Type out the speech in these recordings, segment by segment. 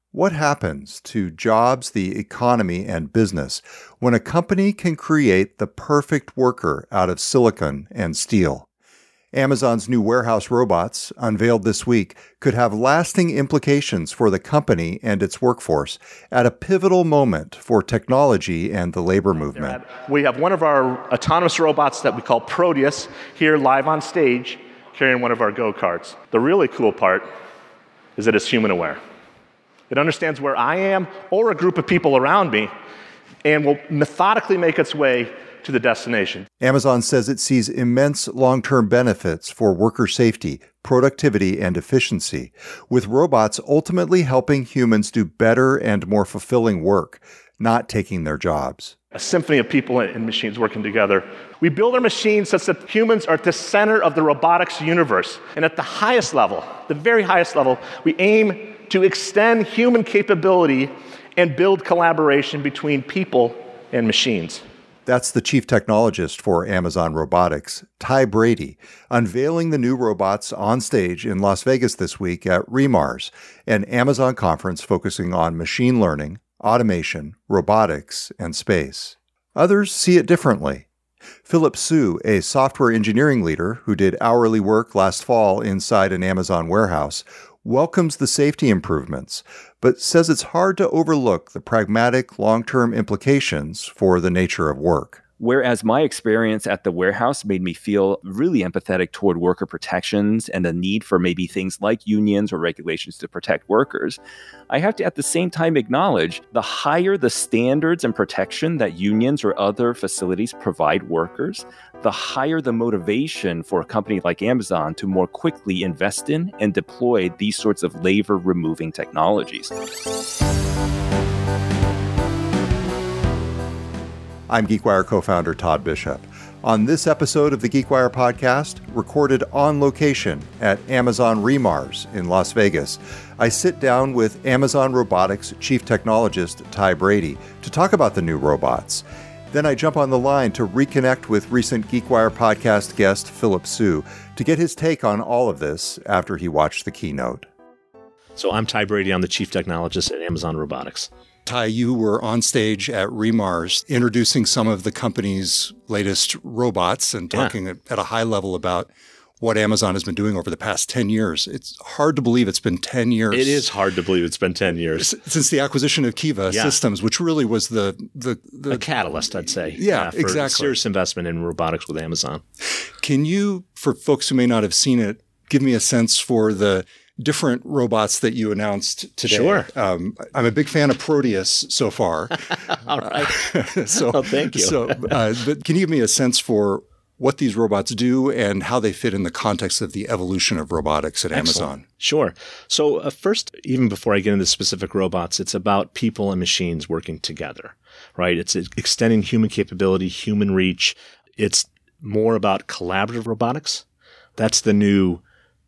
What happens to jobs, the economy, and business when a company can create the perfect worker out of silicon and steel? Amazon's new warehouse robots, unveiled this week, could have lasting implications for the company and its workforce at a pivotal moment for technology and the labor movement. We have one of our autonomous robots that we call Proteus here live on stage carrying one of our go-karts. The really cool part is that it's human aware. It understands where I am or a group of people around me and will methodically make its way to the destination. Amazon says it sees immense long-term benefits for worker safety, productivity, and efficiency, with robots ultimately helping humans do better and more fulfilling work, not taking their jobs. A symphony of people and machines working together. We build our machines such that humans are at the center of the robotics universe. And at the highest level, the very highest level, we aim to extend human capability and build collaboration between people and machines. That's the chief technologist for Amazon Robotics, Ty Brady, unveiling the new robots on stage in Las Vegas this week at REMARS, an Amazon conference focusing on machine learning, automation, robotics, and space. Others see it differently. Philip Su, a software engineering leader who did hourly work last fall inside an Amazon warehouse, welcomes the safety improvements, but says it's hard to overlook the pragmatic long-term implications for the nature of work. Whereas my experience at the warehouse made me feel really empathetic toward worker protections and the need for maybe things like unions or regulations to protect workers, I have to at the same time acknowledge the higher the standards and protection that unions or other facilities provide workers, the higher the motivation for a company like Amazon to more quickly invest in and deploy these sorts of labor-removing technologies. I'm GeekWire co-founder Todd Bishop. On this episode of the GeekWire podcast, recorded on location at Amazon REMARS in Las Vegas, I sit down with Amazon Robotics chief technologist Ty Brady to talk about the new robots. Then I jump on the line to reconnect with recent GeekWire podcast guest Philip Su to get his take on all of this after he watched the keynote. So I'm Ty Brady. I'm the chief technologist at Amazon Robotics. Ty, you were on stage at REMARS introducing some of the company's latest robots and talking at a high level about what Amazon has been doing over the past 10 years. It's hard to believe it's been 10 years. It is hard to believe it's been 10 years. Since the acquisition of Kiva Systems, which really was the catalyst, I'd say. Yeah, for exactly. Serious investment in robotics with Amazon. Can you, for folks who may not have seen it, give me a sense for the different robots that you announced today? Sure. I'm a big fan of Proteus so far. All right. Thank you. But can you give me a sense for what these robots do and how they fit in the context of the evolution of robotics at Amazon? Sure. So first, even before I get into specific robots, it's about people and machines working together, right? It's extending human capability, human reach. It's more about collaborative robotics. That's the new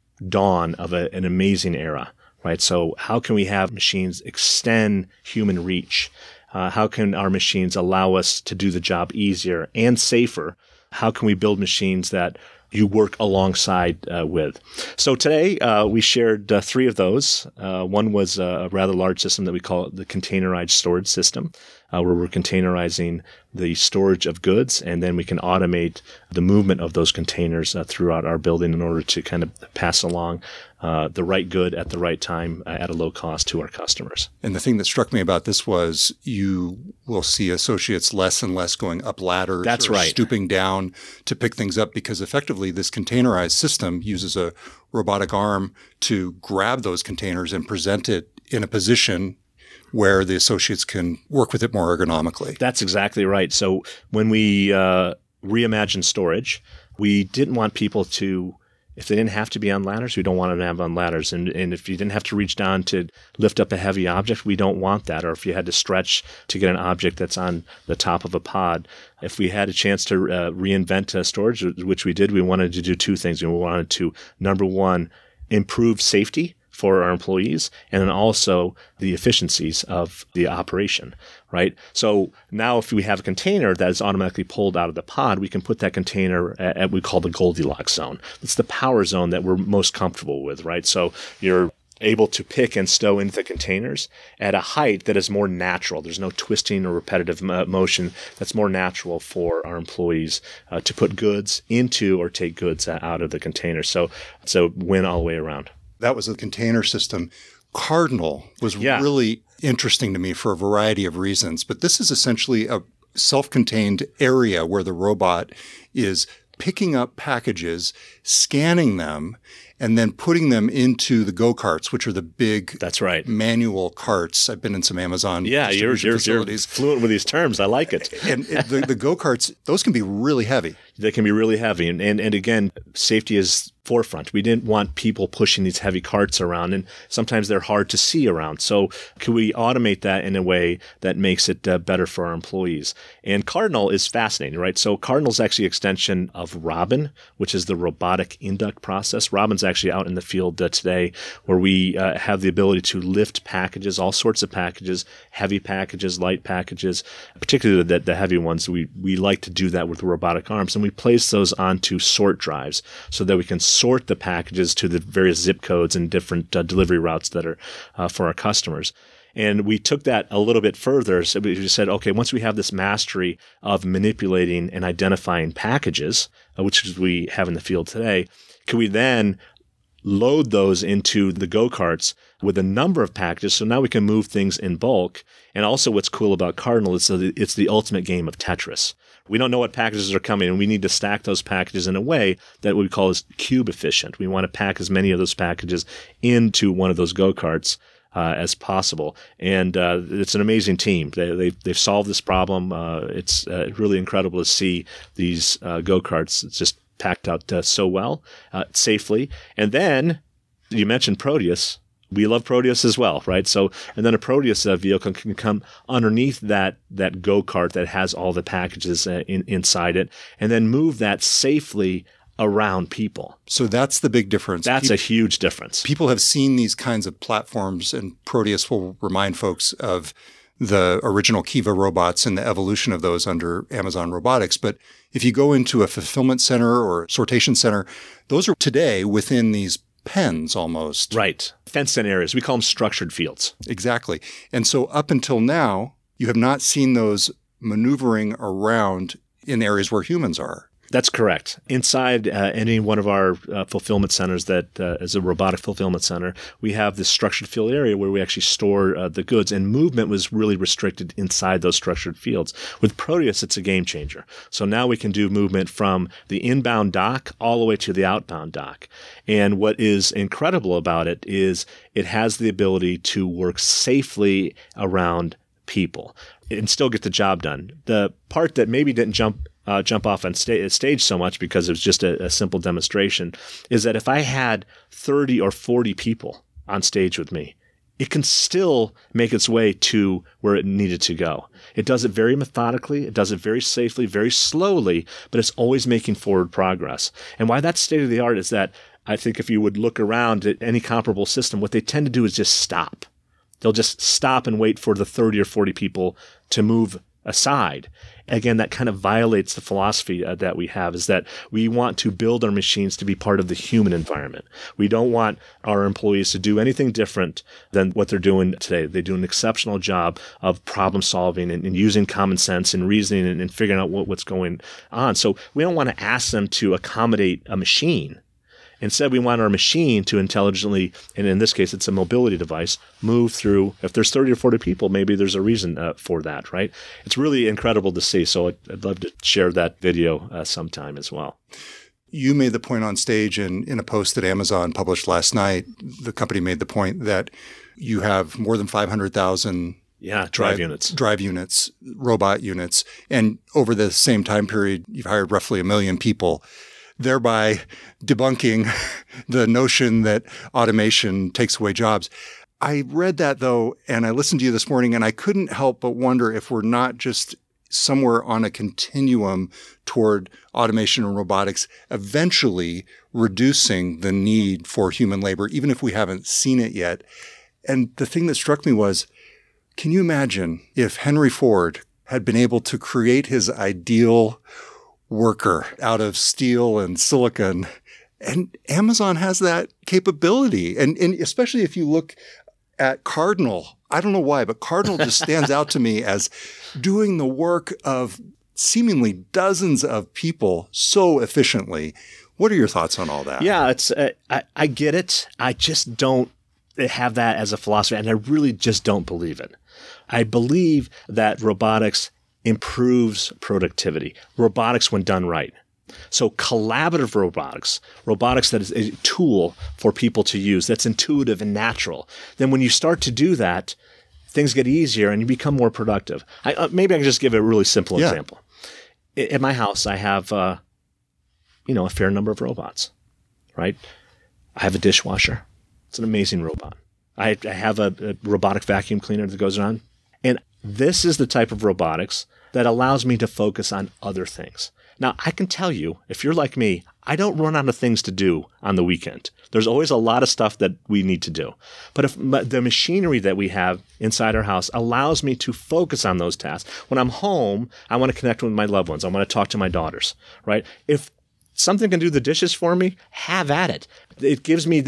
dawn of an amazing era, right? So how can we have machines extend human reach? How can our machines allow us to do the job easier and safer? How can we build machines that you work alongside with? So today we shared three of those. One was a rather large system that we call the containerized storage system, where we're containerizing the storage of goods, and then we can automate the movement of those containers throughout our building in order to kind of pass along the right good at the right time at a low cost to our customers. And the thing that struck me about this was you will see associates less and less going up ladders. That's or right. Stooping down to pick things up, because effectively this containerized system uses a robotic arm to grab those containers and present it in a position where the associates can work with it more ergonomically. That's exactly right. So when we reimagined storage, we didn't want people to, if they didn't have to be on ladders, we don't want them to have on ladders. And if you didn't have to reach down to lift up a heavy object, we don't want that. Or if you had to stretch to get an object that's on the top of a pod, if we had a chance to reinvent storage, which we did, we wanted to do two things. We wanted to, number one, improve safety for our employees, and then also the efficiencies of the operation, right? So now if we have a container that is automatically pulled out of the pod, we can put that container at what we call the Goldilocks zone. It's the power zone that we're most comfortable with, right? So you're able to pick and stow into the containers at a height that is more natural. There's no twisting or repetitive motion that's more natural for our employees to put goods into or take goods out of the container. So it's a win all the way around. That was a container system. Cardinal was really interesting to me for a variety of reasons, but this is essentially a self-contained area where the robot is picking up packages, scanning them, and then putting them into the go-karts, which are the big manual carts. I've been in some Amazon distribution facilities. You're fluent with these terms. I like it. And the go-karts, those can be really heavy. They can be really heavy. And again, safety is forefront. We didn't want people pushing these heavy carts around, and sometimes they're hard to see around. So can we automate that in a way that makes it better for our employees? And Cardinal is fascinating, right? So Cardinal is actually an extension of Robin, which is the robotic induct process. Robin's actually out in the field today, where we have the ability to lift packages, all sorts of packages, heavy packages, light packages, particularly the heavy ones. We like to do that with robotic arms, and we place those onto sort drives so that we can sort the packages to the various zip codes and different delivery routes that are for our customers. And we took that a little bit further. So we said, okay, once we have this mastery of manipulating and identifying packages, which we have in the field today, can we then load those into the go-karts with a number of packages? So now we can move things in bulk. And also what's cool about Cardinal is that it's the ultimate game of Tetris. We don't know what packages are coming, and we need to stack those packages in a way that we call is cube efficient. We want to pack as many of those packages into one of those go-karts as possible. And it's an amazing team. They've solved this problem. It's really incredible to see these go-karts. It's just packed out so well, safely. And then you mentioned Proteus. We love Proteus as well, right? So, and then a Proteus vehicle can come underneath that go-kart that has all the packages inside it, and then move that safely around people. So that's the big difference. That's a huge difference. People have seen these kinds of platforms, and Proteus will remind folks of the original Kiva robots and the evolution of those under Amazon Robotics. But if you go into a fulfillment center or sortation center, those are today within these pens almost. Right. Fenced-in areas. We call them structured fields. Exactly. And so up until now, you have not seen those maneuvering around in areas where humans are. That's correct. Inside any one of our fulfillment centers that is a robotic fulfillment center, we have this structured field area where we actually store the goods, and movement was really restricted inside those structured fields. With Proteus, it's a game changer. So now we can do movement from the inbound dock all the way to the outbound dock. And what is incredible about it is it has the ability to work safely around people and still get the job done. The part that maybe didn't jump off on stage so much because it was just a simple demonstration is that if I had 30 or 40 people on stage with me, it can still make its way to where it needed to go. It does it very methodically. It does it very safely, very slowly, but it's always making forward progress. And why that's state of the art is that I think if you would look around at any comparable system, what they tend to do is just stop. They'll just stop and wait for the 30 or 40 people to move aside. Again, that kind of violates the philosophy that we have, is that we want to build our machines to be part of the human environment. We don't want our employees to do anything different than what they're doing today. They do an exceptional job of problem solving and using common sense and reasoning and figuring out what's going on. So we don't want to ask them to accommodate a machine. Instead, we want our machine to intelligently, and in this case, it's a mobility device, move through. If there's 30 or 40 people, maybe there's a reason for that, right? It's really incredible to see. So I'd love to share that video sometime as well. You made the point on stage in a post that Amazon published last night. The company made the point that you have more than 500,000 drive units, robot units. And over the same time period, you've hired roughly 1 million people, thereby debunking the notion that automation takes away jobs. I read that, though, and I listened to you this morning, and I couldn't help but wonder if we're not just somewhere on a continuum toward automation and robotics, eventually reducing the need for human labor, even if we haven't seen it yet. And the thing that struck me was, can you imagine if Henry Ford had been able to create his ideal worker out of steel and silicon And Amazon has that capability. And especially if you look at Cardinal, I don't know why, but Cardinal just stands out to me as doing the work of seemingly dozens of people so efficiently. What are your thoughts on all that? Yeah, it's I get it. I just don't have that as a philosophy, and I really just don't believe it. I believe that robotics improves productivity. Robotics when done right. So collaborative robotics that is a tool for people to use, that's intuitive and natural. Then when you start to do that, things get easier and you become more productive. Maybe I can just give a really simple example. At my house, I have a fair number of robots, right? I have a dishwasher. It's an amazing robot. I have a robotic vacuum cleaner that goes on. And this is the type of robotics that allows me to focus on other things. Now, I can tell you, if you're like me, I don't run out of things to do on the weekend. There's always a lot of stuff that we need to do. But if the machinery that we have inside our house allows me to focus on those tasks. When I'm home, I want to connect with my loved ones. I want to talk to my daughters, right? If something can do the dishes for me, have at it. It gives me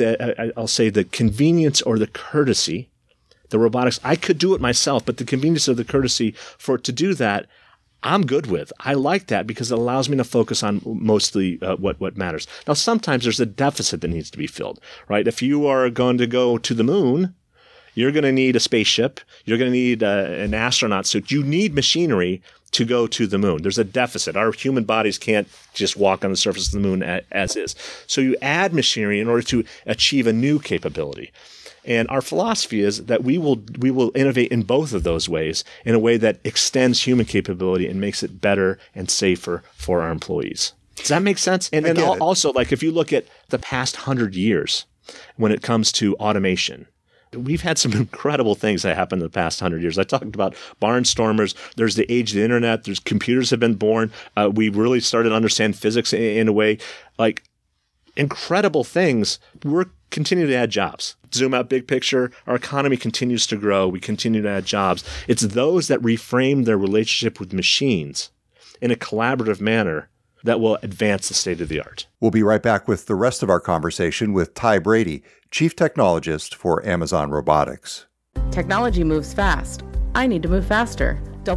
the convenience or the courtesy, the robotics. I could do it myself, but the convenience of the courtesy to do that, I'm good with. I like that because it allows me to focus on mostly what matters. Now, sometimes there's a deficit that needs to be filled, right? If you are going to go to the moon, you're going to need a spaceship. You're going to need an astronaut suit. You need machinery to go to the moon. There's a deficit. Our human bodies can't just walk on the surface of the moon as is. So you add machinery in order to achieve a new capability. And our philosophy is that we will innovate in both of those ways in a way that extends human capability and makes it better and safer for our employees. Does that make sense? And then also, like if you look at the past 100 years when it comes to automation, we've had some incredible things that happened in the past 100 years. I talked about barnstormers. There's the age of the internet. There's computers have been born. We really started to understand physics in a way like incredible things. We're continuing to add jobs. Zoom out big picture, our economy continues to grow. We continue to add jobs. It's those that reframe their relationship with machines in a collaborative manner that will advance the state of the art. We'll be right back with the rest of our conversation with Ty Brady, Chief Technologist for Amazon Robotics. Technology moves fast. I need to move faster.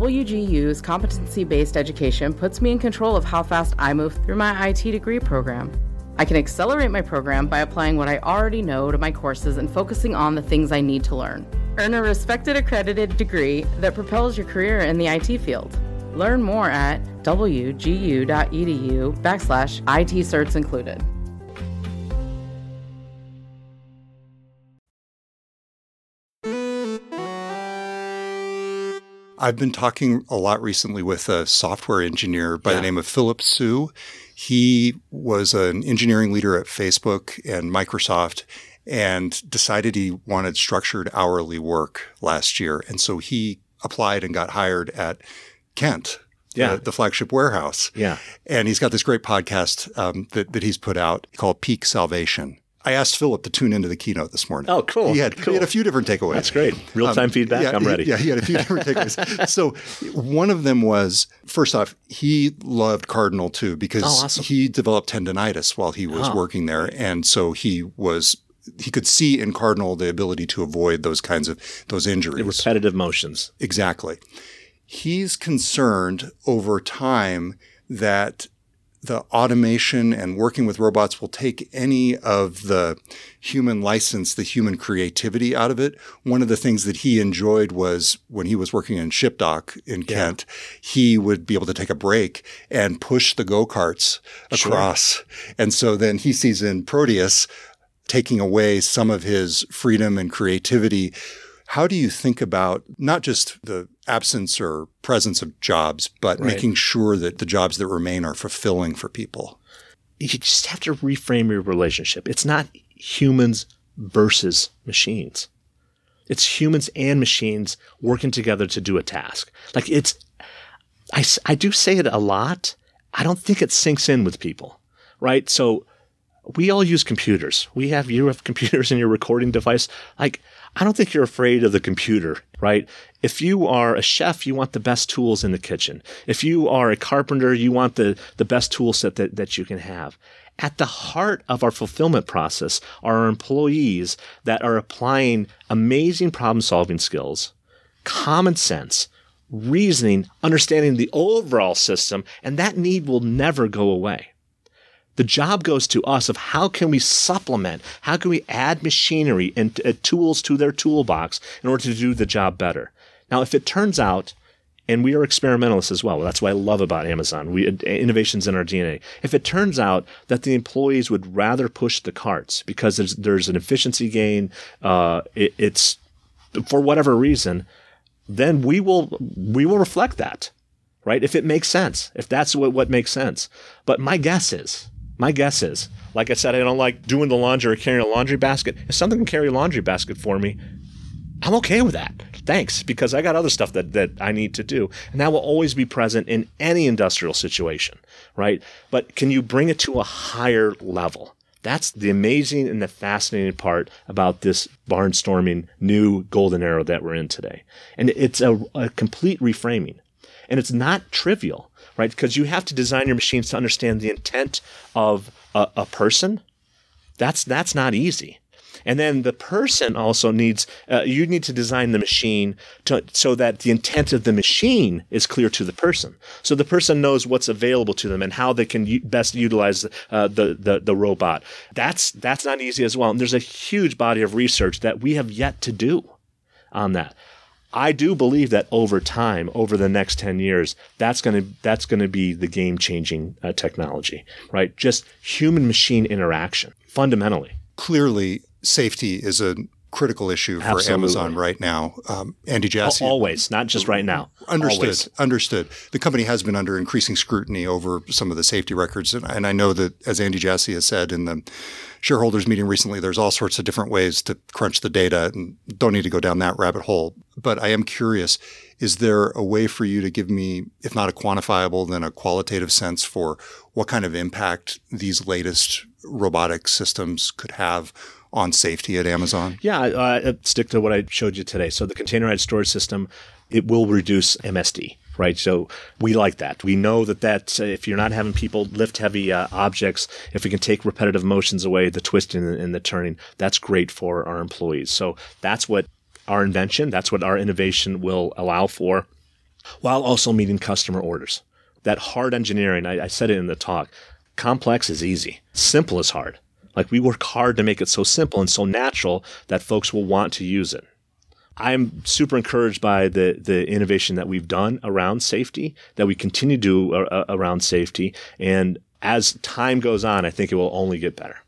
WGU's competency-based education puts me in control of how fast I move through my IT degree program. I can accelerate my program by applying what I already know to my courses and focusing on the things I need to learn. Earn a respected accredited degree that propels your career in the IT field. Learn more at wgu.edu/IT certs included. I've been talking a lot recently with a software engineer by the name of Philip Su. He was an engineering leader at Facebook and Microsoft and decided he wanted structured hourly work last year. And so he applied and got hired at Kent, the flagship warehouse. Yeah. And he's got this great podcast that he's put out called Peak Salvation. I asked Philip to tune into the keynote this morning. Oh, cool. He had a few different takeaways. That's great. Real-time feedback. I'm ready. He had a few different takeaways. So one of them was, first off, he loved Cardinal too because he developed tendonitis while he was working there. And so he could see in Cardinal the ability to avoid those injuries. The repetitive motions. Exactly. He's concerned over time that the automation and working with robots will take any of the human license, the human creativity out of it. One of the things that he enjoyed was when he was working in ShipDock in Kent, he would be able to take a break and push the go-karts across. Sure. And so then he sees in Proteus taking away some of his freedom and creativity. How do you think about not just the absence or presence of jobs, but making sure that the jobs that remain are fulfilling for people? You just have to reframe your relationship. It's not humans versus machines. It's humans and machines working together to do a task. Like I do say it a lot. I don't think it sinks in with people, right? So we all use computers. You have computers in your recording device. Like, I don't think you're afraid of the computer, right? If you are a chef, you want the best tools in the kitchen. If you are a carpenter, you want the best tool set that you can have. At the heart of our fulfillment process are our employees that are applying amazing problem-solving skills, common sense, reasoning, understanding the overall system, and that need will never go away. The job goes to us of how can we supplement, how can we add machinery and tools to their toolbox in order to do the job better. Now, if it turns out, and we are experimentalists as well, that's what I love about Amazon, innovation's in our DNA. If it turns out that the employees would rather push the carts because there's an efficiency gain, it's for whatever reason, then we will reflect that, right? If it makes sense, if that's what makes sense. But my guess is, like I said, I don't like doing the laundry or carrying a laundry basket. If something can carry a laundry basket for me, I'm okay with that. Thanks, because I got other stuff that I need to do. And that will always be present in any industrial situation, right? But can you bring it to a higher level? That's the amazing and the fascinating part about this barnstorming new golden era that we're in today. And it's a complete reframing. And it's not trivial, right? Because you have to design your machines to understand the intent of a person. That's not easy. And then the person also needs, you need to design the machine so that the intent of the machine is clear to the person. So the person knows what's available to them and how they can best utilize the robot. That's not easy as well. And there's a huge body of research that we have yet to do on that. I do believe that over time, over the next 10 years, that's going to be the game-changing technology, right? Just human-machine interaction, fundamentally. Clearly, safety is a critical issue for Absolutely. Amazon right now. Andy Jassy. Always, not just right now. Understood. The company has been under increasing scrutiny over some of the safety records. And I know that, as Andy Jassy has said in the shareholders meeting recently, there's all sorts of different ways to crunch the data, and don't need to go down that rabbit hole. But I am curious, is there a way for you to give me, if not a quantifiable, then a qualitative sense for what kind of impact these latest robotic systems could have on safety at Amazon? Yeah, stick to what I showed you today. So the containerized storage system, it will reduce MSD, right? So we like that. We know that if you're not having people lift heavy objects, if we can take repetitive motions away, the twisting and the turning, that's great for our employees. So that's what our invention, that's what our innovation will allow for, while also meeting customer orders. That hard engineering, I said it in the talk, complex is easy. Simple is hard. Like, we work hard to make it so simple and so natural that folks will want to use it. I'm super encouraged by the innovation that we've done around safety, that we continue to do around safety. And as time goes on, I think it will only get better.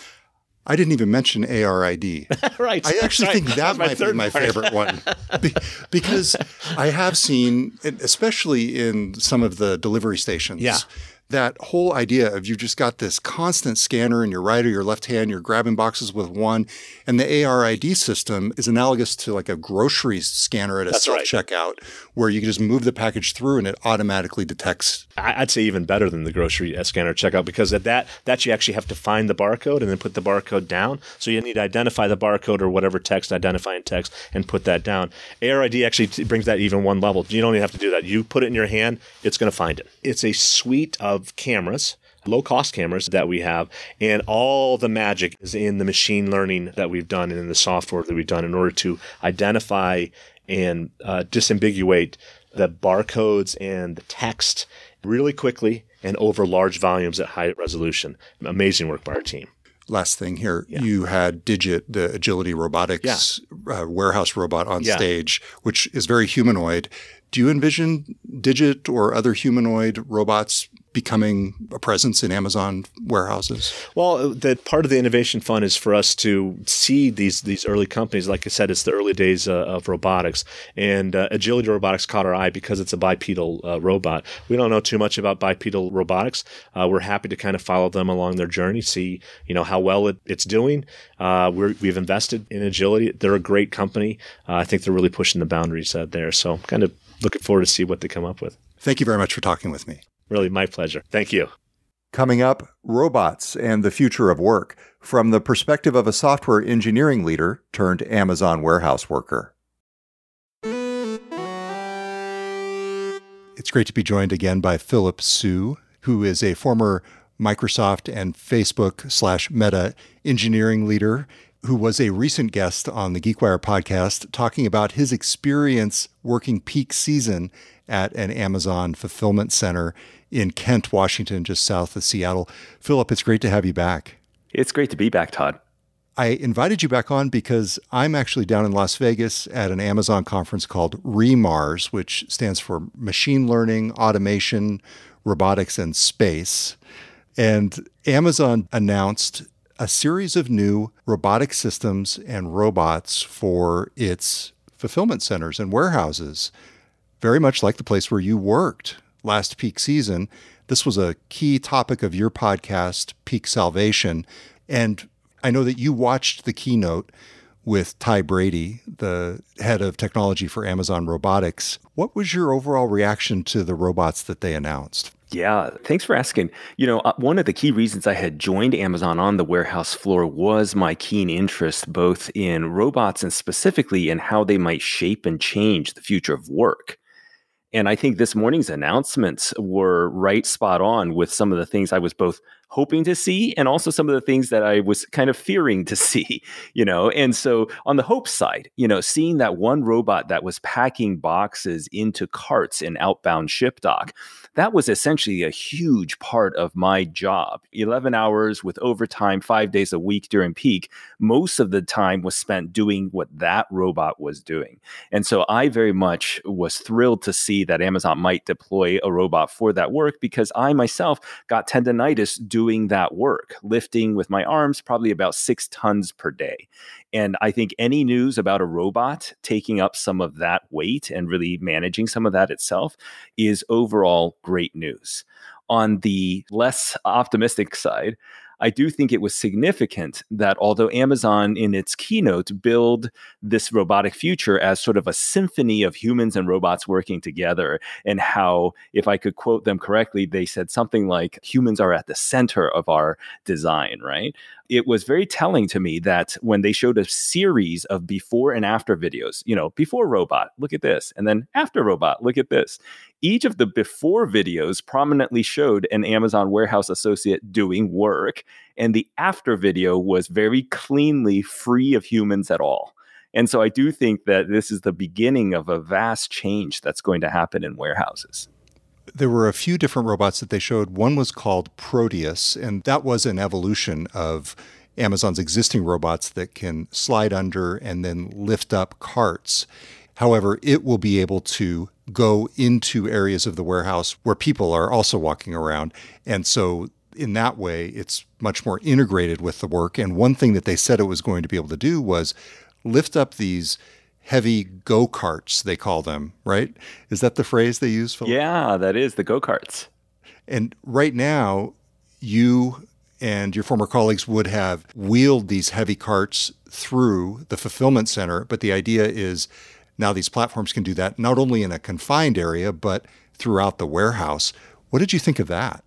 I didn't even mention ARID. Right. I actually think that might be my favorite one because I have seen, especially in some of the delivery stations, that whole idea of you've just got this constant scanner in your right or your left hand, you're grabbing boxes with one, and the ARID system is analogous to like a grocery scanner at a self-checkout where you can just move the package through and it automatically detects. I'd say even better than the grocery scanner checkout, because at that you actually have to find the barcode and then put the barcode down. So you need to identify the barcode or whatever identifying text and put that down. ARID actually brings that even one level. You don't even have to do that. You put it in your hand, it's going to find it. It's a suite of cameras, low-cost cameras that we have, and all the magic is in the machine learning that we've done and in the software that we've done in order to identify and disambiguate the barcodes and the text really quickly and over large volumes at high resolution. Amazing work by our team. Last thing here, you had Digit, the Agility Robotics warehouse robot on stage, which is very humanoid. Do you envision Digit or other humanoid robots becoming a presence in Amazon warehouses? Well, the part of the innovation fund is for us to see these early companies. Like I said, it's the early days of robotics, and Agility Robotics caught our eye because it's a bipedal robot. We don't know too much about bipedal robotics. We're happy to kind of follow them along their journey, see how well it's doing. We've invested in Agility. They're a great company. I think they're really pushing the boundaries there. So kind of looking forward to see what they come up with. Thank you very much for talking with me. Really, my pleasure. Thank you. Coming up, robots and the future of work from the perspective of a software engineering leader turned Amazon warehouse worker. It's great to be joined again by Philip Su, who is a former Microsoft and Facebook/Meta engineering leader, who was a recent guest on the GeekWire podcast, talking about his experience working peak season at an Amazon fulfillment center in Kent, Washington, just south of Seattle. Philip, it's great to have you back. It's great to be back, Todd. I invited you back on because I'm actually down in Las Vegas at an Amazon conference called REMARS, which stands for Machine Learning, Automation, Robotics, and Space. And Amazon announced a series of new robotic systems and robots for its fulfillment centers and warehouses, very much like the place where you worked last peak season. This was a key topic of your podcast, Peak Salvation. And I know that you watched the keynote with Ty Brady, the head of technology for Amazon Robotics. What was your overall reaction to the robots that they announced? Yeah, thanks for asking. One of the key reasons I had joined Amazon on the warehouse floor was my keen interest both in robots and specifically in how they might shape and change the future of work. And I think this morning's announcements were right spot on with some of the things I was both hoping to see and also some of the things that I was kind of fearing to see, And so on the hope side, seeing that one robot that was packing boxes into carts in outbound ship dock, that was essentially a huge part of my job. 11 hours with overtime, 5 days a week during peak. Most of the time was spent doing what that robot was doing. And so I very much was thrilled to see that Amazon might deploy a robot for that work because I myself got tendonitis doing that work, lifting with my arms probably about 6 tons per day. And I think any news about a robot taking up some of that weight and really managing some of that itself is overall great news. On the less optimistic side, I do think it was significant that although Amazon in its keynote billed this robotic future as sort of a symphony of humans and robots working together, and how, if I could quote them correctly, they said something like, humans are at the center of our design, right? It was very telling to me that when they showed a series of before and after videos, before robot, look at this, and then after robot, look at this. Each of the before videos prominently showed an Amazon warehouse associate doing work, and the after video was very cleanly free of humans at all. And so I do think that this is the beginning of a vast change that's going to happen in warehouses. There were a few different robots that they showed. One was called Proteus, and that was an evolution of Amazon's existing robots that can slide under and then lift up carts. However, it will be able to go into areas of the warehouse where people are also walking around. And so in that way, it's much more integrated with the work. And one thing that they said it was going to be able to do was lift up these heavy go-karts, they call them, right? Is that the phrase they use, Philip? Yeah, that is the go-karts. And right now, you and your former colleagues would have wheeled these heavy carts through the fulfillment center. But the idea is now these platforms can do that not only in a confined area, but throughout the warehouse. What did you think of that?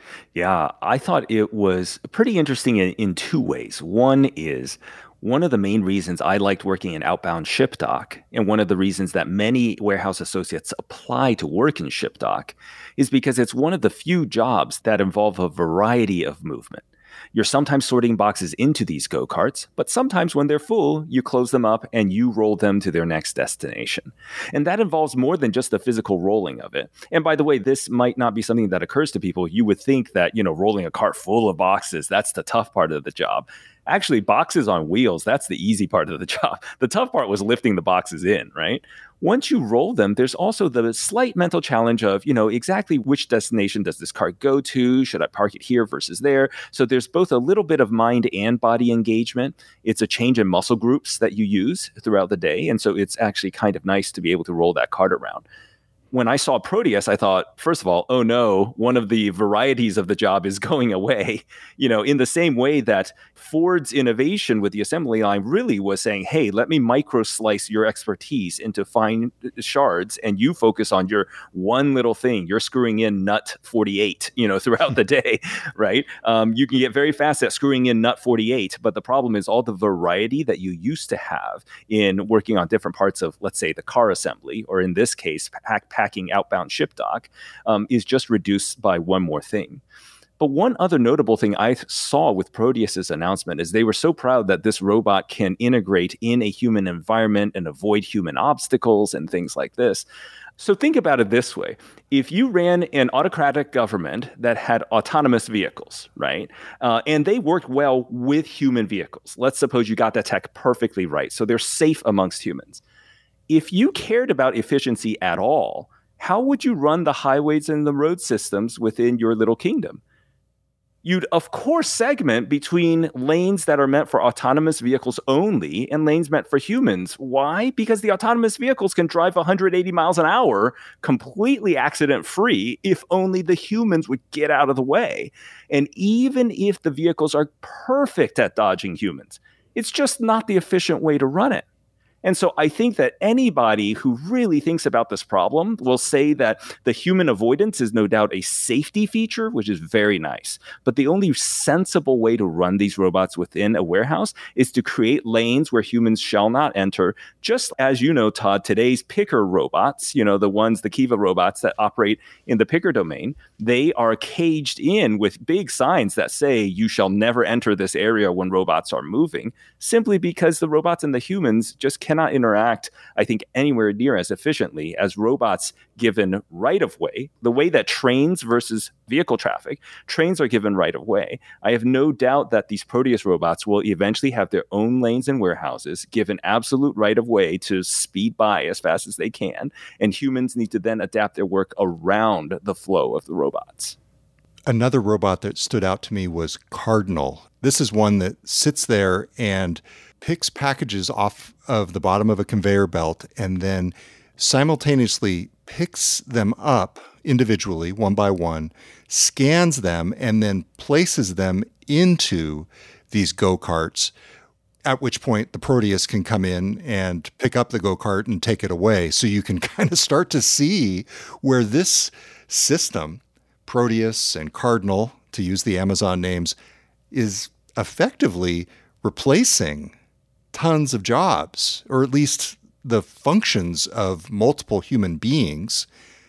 Yeah, I thought it was pretty interesting in 2 ways. One is, one of the main reasons I liked working in outbound ship dock, and one of the reasons that many warehouse associates apply to work in ship dock, is because it's one of the few jobs that involve a variety of movement. You're sometimes sorting boxes into these go-karts, but sometimes when they're full, you close them up and you roll them to their next destination. And that involves more than just the physical rolling of it. And by the way, this might not be something that occurs to people. You would think that, rolling a cart full of boxes, that's the tough part of the job. Actually, boxes on wheels, that's the easy part of the job. The tough part was lifting the boxes in, right? Once you roll them, there's also the slight mental challenge of, exactly which destination does this cart go to? Should I park it here versus there? So there's both a little bit of mind and body engagement. It's a change in muscle groups that you use throughout the day. And so it's actually kind of nice to be able to roll that cart around. When I saw Proteus, I thought, first of all, oh no, one of the varieties of the job is going away. In the same way that Ford's innovation with the assembly line really was saying, hey, let me micro slice your expertise into fine shards and you focus on your one little thing. You're screwing in nut 48, throughout the day, right? You can get very fast at screwing in nut 48, but the problem is all the variety that you used to have in working on different parts of, let's say, the car assembly, or in this case, packing outbound ship dock, is just reduced by one more thing. But one other notable thing I saw with Proteus's announcement is they were so proud that this robot can integrate in a human environment and avoid human obstacles and things like this. So think about it this way. If you ran an autocratic government that had autonomous vehicles, right, and they worked well with human vehicles, let's suppose you got that tech perfectly right, so they're safe amongst humans. If you cared about efficiency at all, how would you run the highways and the road systems within your little kingdom? You'd, of course, segment between lanes that are meant for autonomous vehicles only and lanes meant for humans. Why? Because the autonomous vehicles can drive 180 miles an hour completely accident-free if only the humans would get out of the way. And even if the vehicles are perfect at dodging humans, it's just not the efficient way to run it. And so I think that anybody who really thinks about this problem will say that the human avoidance is no doubt a safety feature, which is very nice. But the only sensible way to run these robots within a warehouse is to create lanes where humans shall not enter. Just as you know, Todd, today's picker robots, the Kiva robots that operate in the picker domain, they are caged in with big signs that say you shall never enter this area when robots are moving, simply because the robots and the humans just cannot interact, I think, anywhere near as efficiently as robots given right-of-way. The way that trains versus vehicle traffic, trains are given right-of-way. I have no doubt that these Proteus robots will eventually have their own lanes and warehouses, given absolute right-of-way to speed by as fast as they can, and humans need to then adapt their work around the flow of the robots. Another robot that stood out to me was Cardinal. This is one that sits there and picks packages off of the bottom of a conveyor belt and then simultaneously picks them up individually, one by one, scans them, and then places them into these go-karts, at which point the Proteus can come in and pick up the go-kart and take it away. So you can kind of start to see where this system, Proteus and Cardinal, to use the Amazon names, is effectively replacing tons of jobs, or at least the functions of multiple human beings.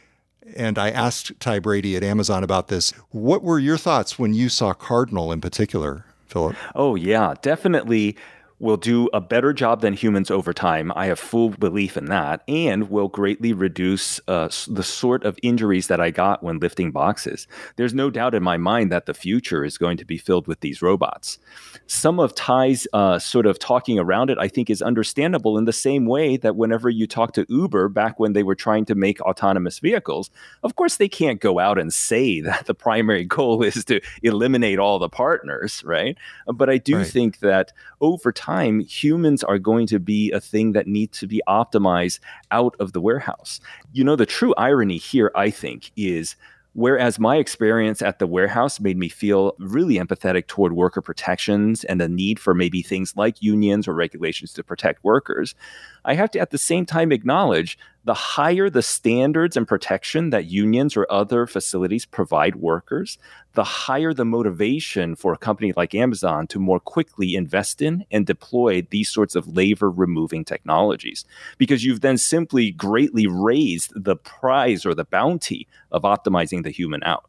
And I asked Ty Brady at Amazon about this. What were your thoughts when you saw Cardinal in particular, Philip? Oh, yeah, definitely will do a better job than humans over time. I have full belief in that, and will greatly reduce the sort of injuries that I got when lifting boxes. There's no doubt in my mind that the future is going to be filled with these robots. Some of Ty's sort of talking around it, I think, is understandable in the same way that whenever you talk to Uber back when they were trying to make autonomous vehicles, of course they can't go out and say that the primary goal is to eliminate all the partners, right? But I do think that over time, humans are going to be a thing that needs to be optimized out of the warehouse. The true irony here, I think, is whereas my experience at the warehouse made me feel really empathetic toward worker protections and the need for maybe things like unions or regulations to protect workers, I have to at the same time acknowledge the higher the standards and protection that unions or other facilities provide workers, the higher the motivation for a company like Amazon to more quickly invest in and deploy these sorts of labor-removing technologies. Because you've then simply greatly raised the prize or the bounty of optimizing the human out.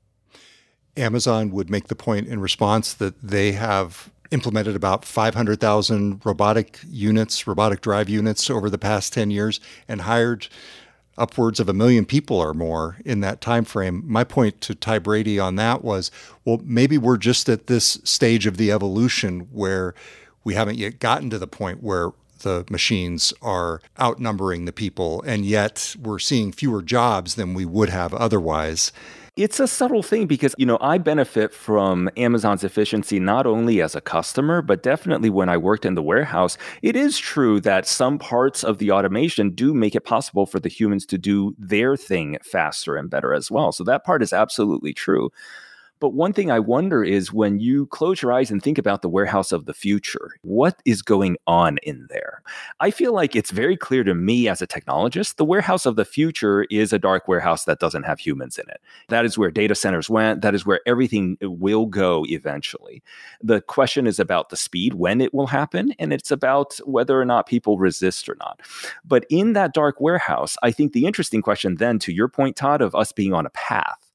Amazon would make the point in response that they have implemented about 500,000 robotic drive units over the past 10 years and hired upwards of 1 million people or more in that time frame. My point to Ty Brady on that was, well, maybe we're just at this stage of the evolution where we haven't yet gotten to the point where the machines are outnumbering the people, and yet we're seeing fewer jobs than we would have otherwise. It's a subtle thing because, I benefit from Amazon's efficiency not only as a customer, but definitely when I worked in the warehouse. It is true that some parts of the automation do make it possible for the humans to do their thing faster and better as well. So that part is absolutely true. But one thing I wonder is when you close your eyes and think about the warehouse of the future, what is going on in there? I feel like it's very clear to me as a technologist, the warehouse of the future is a dark warehouse that doesn't have humans in it. That is where data centers went. That is where everything will go eventually. The question is about the speed, when it will happen, and it's about whether or not people resist or not. But in that dark warehouse, I think the interesting question then, to your point, Todd, of us being on a path,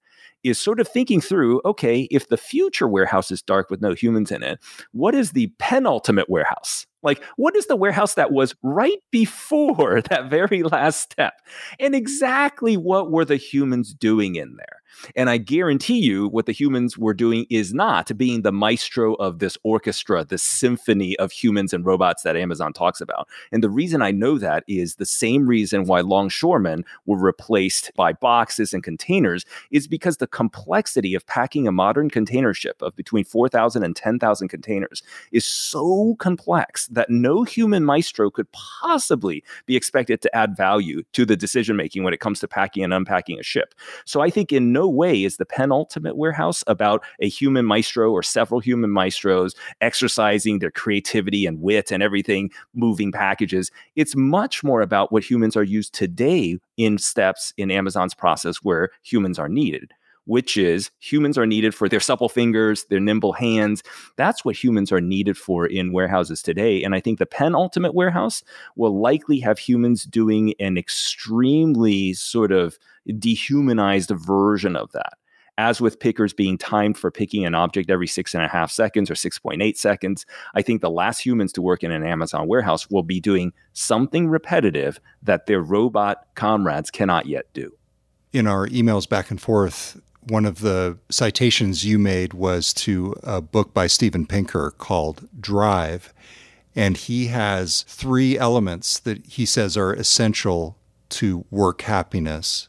is sort of thinking through, okay, if the future warehouse is dark with no humans in it, what is the penultimate warehouse? Like, what is the warehouse that was right before that very last step? And exactly what were the humans doing in there? And I guarantee you what the humans were doing is not being the maestro of this orchestra, this symphony of humans and robots that Amazon talks about. And the reason I know that is the same reason why longshoremen were replaced by boxes and containers is because the complexity of packing a modern container ship of between 4,000 and 10,000 containers is so complex that no human maestro could possibly be expected to add value to the decision-making when it comes to packing and unpacking a ship. So I think in no way is the penultimate warehouse about a human maestro or several human maestros exercising their creativity and wit and everything, moving packages. It's much more about what humans are used today in steps in Amazon's process where humans are needed, which is humans are needed for their supple fingers, their nimble hands. That's what humans are needed for in warehouses today. And I think the penultimate warehouse will likely have humans doing an extremely sort of dehumanized version of that. As with pickers being timed for picking an object every 6.5 seconds or 6.8 seconds, I think the last humans to work in an Amazon warehouse will be doing something repetitive that their robot comrades cannot yet do. In our emails back and forth, one of the citations you made was to a book by Steven Pinker called Drive. And he has 3 elements that he says are essential to work happiness: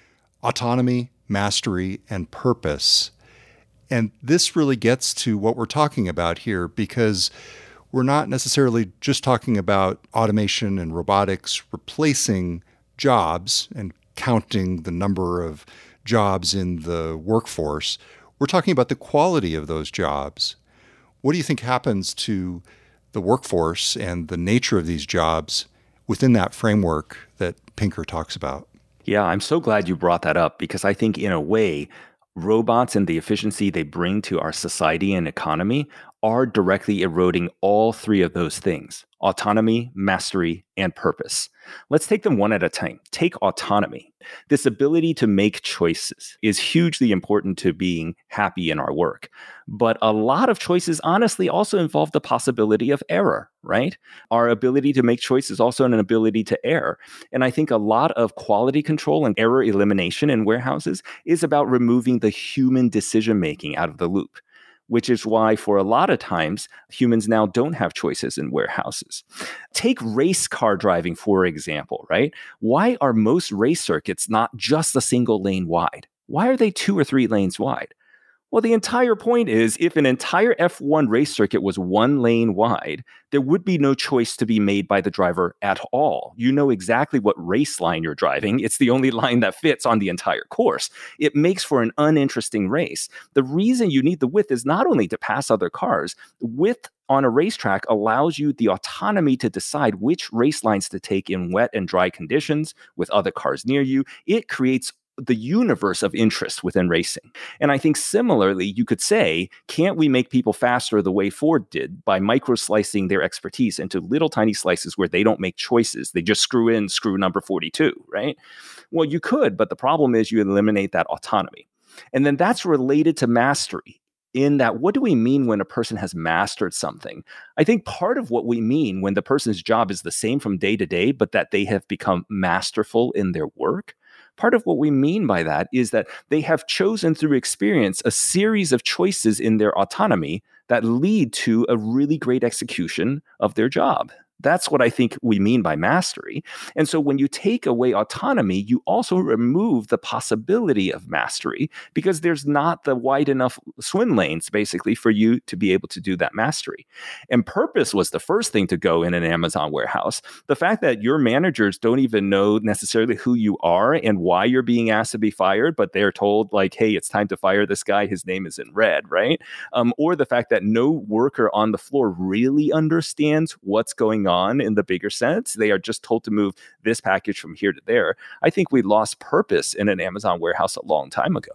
autonomy, mastery, and purpose. And this really gets to what we're talking about here, because we're not necessarily just talking about automation and robotics replacing jobs and counting the number of jobs in the workforce. We're talking about the quality of those jobs. What do you think happens to the workforce and the nature of these jobs within that framework that Pinker talks about? Yeah, I'm so glad you brought that up, because I think in a way, robots and the efficiency they bring to our society and economy are directly eroding all 3 of those things: autonomy, mastery, and purpose. Let's take them one at a time. Take autonomy. This ability to make choices is hugely important to being happy in our work. But a lot of choices honestly also involve the possibility of error, right? Our ability to make choices is also an ability to err. And I think a lot of quality control and error elimination in warehouses is about removing the human decision-making out of the loop, which is why for a lot of times, humans now don't have choices in warehouses. Take race car driving, for example, right? Why are most race circuits not just a single lane wide? Why are they 2 or 3 lanes wide? Well, the entire point is, if an entire F1 race circuit was 1 lane wide, there would be no choice to be made by the driver at all. You know exactly what race line you're driving. It's the only line that fits on the entire course. It makes for an uninteresting race. The reason you need the width is not only to pass other cars. Width on a racetrack allows you the autonomy to decide which race lines to take in wet and dry conditions with other cars near you. It creates the universe of interest within racing. And I think similarly, you could say, can't we make people faster the way Ford did by micro-slicing their expertise into little tiny slices where they don't make choices? They just screw in screw number 42, right? Well, you could, but the problem is you eliminate that autonomy. And then that's related to mastery. In that, what do we mean when a person has mastered something? I think part of what we mean when the person's job is the same from day to day, but that they have become masterful in their work, part of what we mean by that is that they have chosen through experience a series of choices in their autonomy that lead to a really great execution of their job. That's what I think we mean by mastery. And so when you take away autonomy, you also remove the possibility of mastery, because there's not the wide enough swim lanes, basically, for you to be able to do that mastery. And purpose was the first thing to go in an Amazon warehouse. The fact that your managers don't even know necessarily who you are and why you're being asked to be fired, but they're told, like, hey, it's time to fire this guy, his name is in red, right? Or the fact that no worker on the floor really understands what's going on in the bigger sense. They are just told to move this package from here to there. I think we lost purpose in an Amazon warehouse a long time ago.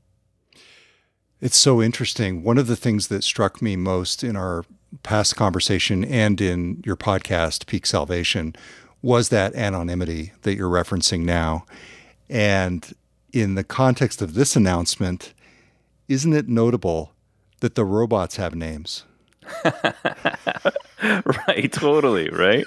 It's so interesting. One of the things that struck me most in our past conversation and in your podcast, Peak Salvation, was that anonymity that you're referencing now. And in the context of this announcement, isn't it notable that the robots have names? Right, totally, right?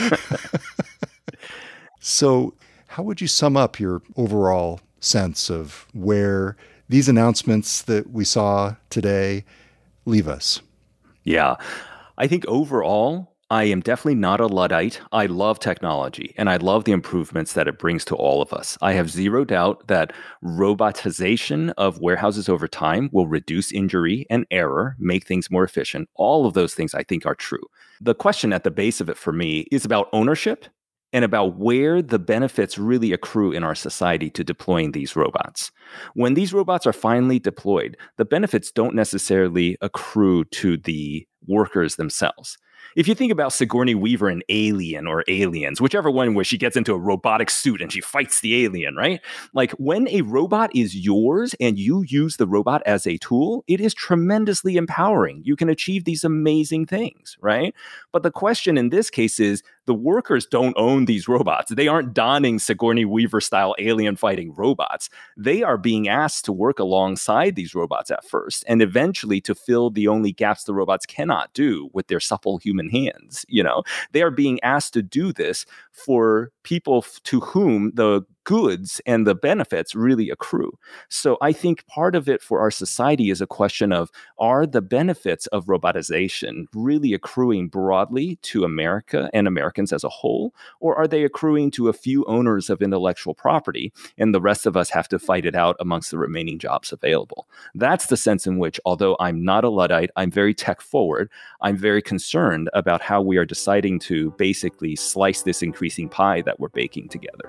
So how would you sum up your overall sense of where these announcements that we saw today leave us? Yeah. I think overall, I am definitely not a Luddite. I love technology and I love the improvements that it brings to all of us. I have zero doubt that robotization of warehouses over time will reduce injury and error, make things more efficient. All of those things I think are true. The question at the base of it for me is about ownership and about where the benefits really accrue in our society to deploying these robots. When these robots are finally deployed, the benefits don't necessarily accrue to the workers themselves. If you think about Sigourney Weaver in Alien or Aliens, whichever one where she gets into a robotic suit and she fights the alien, right? Like when a robot is yours and you use the robot as a tool, it is tremendously empowering. You can achieve these amazing things, right? But the question in this case is the workers don't own these robots. They aren't donning Sigourney Weaver-style alien fighting robots. They are being asked to work alongside these robots at first and eventually to fill the only gaps the robots cannot do with their supple human hands. You know, they are being asked to do this for people to whom the goods and the benefits really accrue. So I think part of it for our society is a question of, are the benefits of robotization really accruing broadly to America and Americans as a whole, or are they accruing to a few owners of intellectual property and the rest of us have to fight it out amongst the remaining jobs available? That's the sense in which, although I'm not a Luddite, I'm very tech forward, I'm very concerned about how we are deciding to basically slice this increasing pie that we're baking together.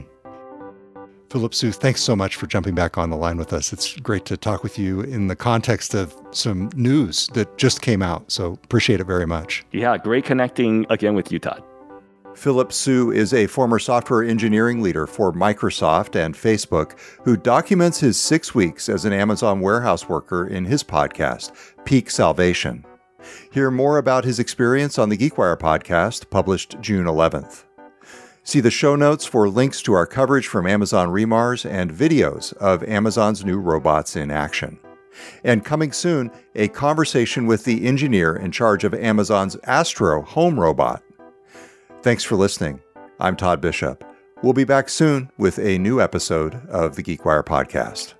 Philip Su, thanks so much for jumping back on the line with us. It's great to talk with you in the context of some news that just came out. So appreciate it very much. Yeah, great connecting again with you, Todd. Philip Su is a former software engineering leader for Microsoft and Facebook who documents his 6 weeks as an Amazon warehouse worker in his podcast, Peak Salvation. Hear more about his experience on the GeekWire podcast, published June 11th. See the show notes for links to our coverage from Amazon Remars and videos of Amazon's new robots in action. And coming soon, a conversation with the engineer in charge of Amazon's Astro home robot. Thanks for listening. I'm Todd Bishop. We'll be back soon with a new episode of the GeekWire podcast.